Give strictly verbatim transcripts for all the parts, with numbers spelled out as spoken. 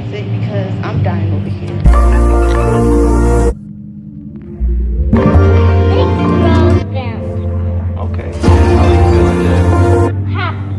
music because I'm dying over here. Okay. How are you feeling, Jay? Happy.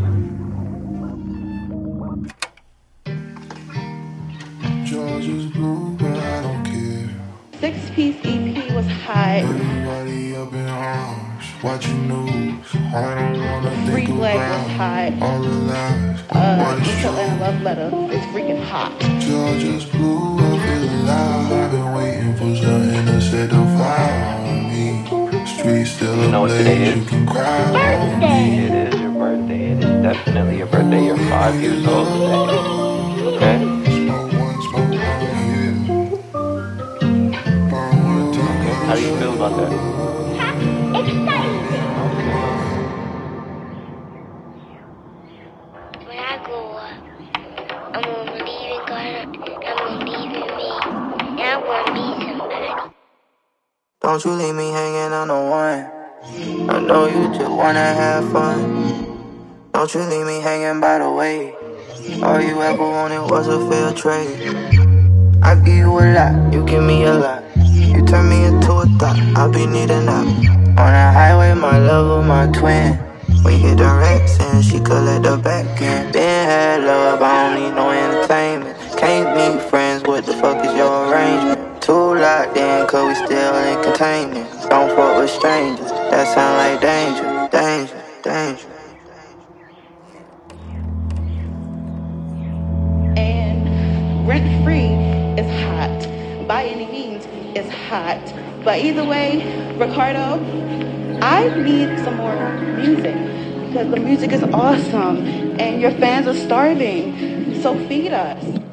Georgia's blue, but I don't care. Six-piece E P was hot. Everybody up in arms, watching news. I don't wanna Free think Black about was hot. all the lies. Uh, Until and Love Letter is freaking hot. Georgia's blue, I feel alive. I've been waiting for something to set the fire on me. Streets still You know what today ablaze, is? you can cry on Birthday. It is your birthday. It is definitely your birthday. You're five years old today. Okay? Smoke one, smoke one, yeah. Burn one, talk How do you feel about that? Excited. When I grow up, I'm gonna believe in God, I'm gonna believe in me, and I'm gonna be somebody. Don't you leave me hanging on the one. I know you just wanna have fun. Don't you leave me hanging by the way. All you ever wanted was a fair trade. I give you a lot, you give me a lot. You turn me into a thought, I'll be needing that. On the highway, my love with my twin. We hit the racks and she collect the back end. Been had love, I don't need no entertainment. Can't meet friends, what the fuck is your arrangement? Too locked in, cause we still in containment. Don't fuck with strangers, that sound like danger, danger, danger. And Rent Free is hot. By any means is hot. But either way, Ricardo, I need some more music because the music is awesome and your fans are starving. So feed us.